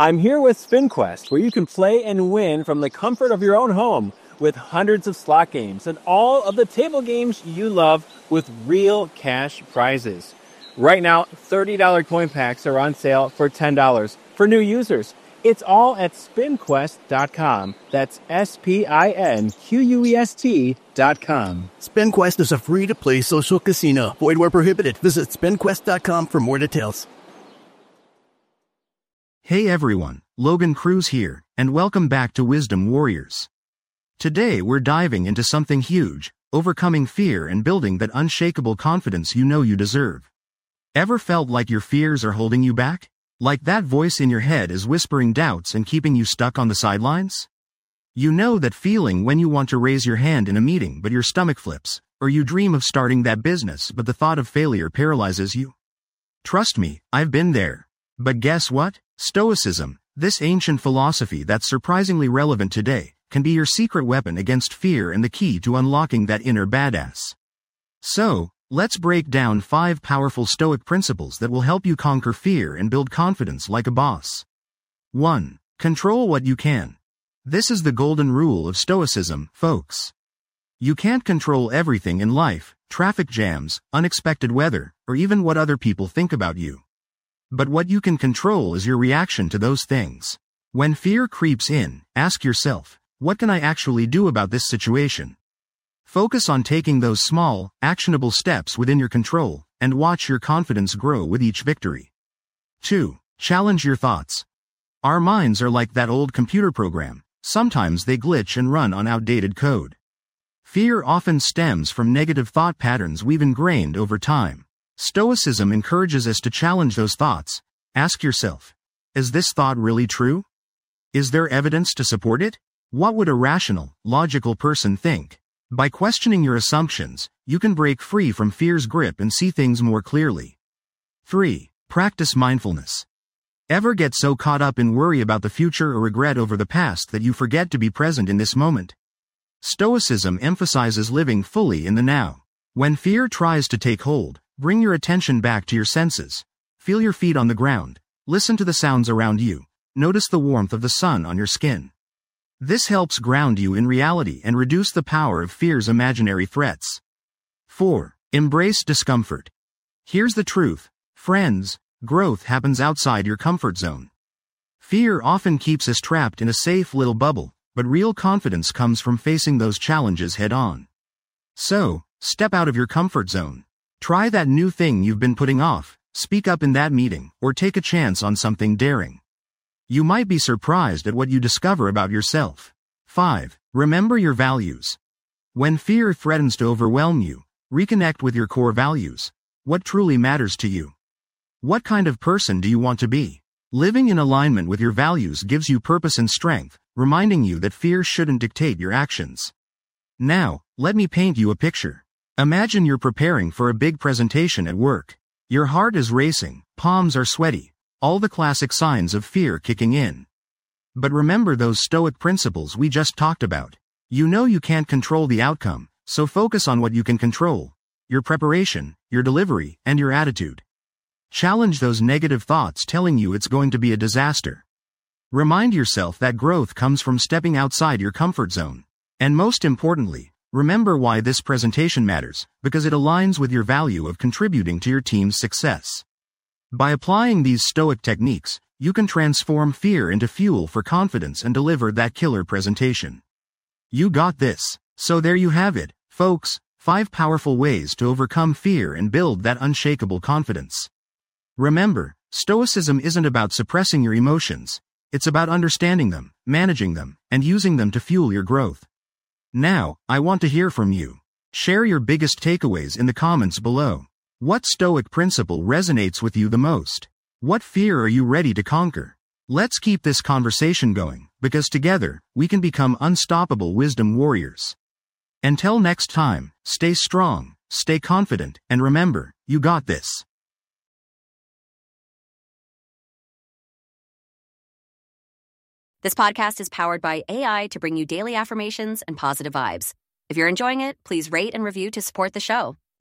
I'm here with SpinQuest, where you can play and win from the comfort of your own home with hundreds of slot games and all of the table games you love with real cash prizes. Right now, $30 coin packs are on sale for $10 for new users. It's all at SpinQuest.com. That's SpinQuest.com. SpinQuest is a free-to-play social casino. Void where prohibited. Visit SpinQuest.com for more details. Hey everyone, Logan Cruz here, and welcome back to Wisdom Warriors. Today we're diving into something huge, overcoming fear and building that unshakable confidence you know you deserve. Ever felt like your fears are holding you back? Like that voice in your head is whispering doubts and keeping you stuck on the sidelines? You know that feeling when you want to raise your hand in a meeting but your stomach flips, or you dream of starting that business but the thought of failure paralyzes you? Trust me, I've been there. But guess what? Stoicism, this ancient philosophy that's surprisingly relevant today, can be your secret weapon against fear and the key to unlocking that inner badass. So, let's break down 5 powerful Stoic principles that will help you conquer fear and build confidence like a boss. 1. Control what you can. This is the golden rule of Stoicism, folks. You can't control everything in life: traffic jams, unexpected weather, or even what other people think about you. But what you can control is your reaction to those things. When fear creeps in, ask yourself, what can I actually do about this situation? Focus on taking those small, actionable steps within your control, and watch your confidence grow with each victory. 2. Challenge your thoughts. Our minds are like that old computer program. Sometimes they glitch and run on outdated code. Fear often stems from negative thought patterns we've ingrained over time. Stoicism encourages us to challenge those thoughts. Ask yourself, is this thought really true? Is there evidence to support it? What would a rational, logical person think? By questioning your assumptions, you can break free from fear's grip and see things more clearly. 3. Practice mindfulness. Ever get so caught up in worry about the future or regret over the past that you forget to be present in this moment? Stoicism emphasizes living fully in the now. When fear tries to take hold, bring your attention back to your senses. Feel your feet on the ground. Listen to the sounds around you. Notice the warmth of the sun on your skin. This helps ground you in reality and reduce the power of fear's imaginary threats. 4. Embrace discomfort. Here's the truth, friends, growth happens outside your comfort zone. Fear often keeps us trapped in a safe little bubble, but real confidence comes from facing those challenges head on. So, step out of your comfort zone. Try that new thing you've been putting off, speak up in that meeting, or take a chance on something daring. You might be surprised at what you discover about yourself. 5. Remember your values. When fear threatens to overwhelm you, reconnect with your core values. What truly matters to you? What kind of person do you want to be? Living in alignment with your values gives you purpose and strength, reminding you that fear shouldn't dictate your actions. Now, let me paint you a picture. Imagine you're preparing for a big presentation at work. Your heart is racing, palms are sweaty, all the classic signs of fear kicking in. But remember those Stoic principles we just talked about. You know you can't control the outcome, so focus on what you can control: your preparation, your delivery, and your attitude. Challenge those negative thoughts telling you it's going to be a disaster. Remind yourself that growth comes from stepping outside your comfort zone. And most importantly, remember why this presentation matters, because it aligns with your value of contributing to your team's success. By applying these Stoic techniques, you can transform fear into fuel for confidence and deliver that killer presentation. You got this. So there you have it, folks, 5 powerful ways to overcome fear and build that unshakable confidence. Remember, Stoicism isn't about suppressing your emotions. It's about understanding them, managing them, and using them to fuel your growth. Now, I want to hear from you. Share your biggest takeaways in the comments below. What Stoic principle resonates with you the most? What fear are you ready to conquer? Let's keep this conversation going, because together, we can become unstoppable wisdom warriors. Until next time, stay strong, stay confident, and remember, you got this. This podcast is powered by AI to bring you daily affirmations and positive vibes. If you're enjoying it, please rate and review to support the show.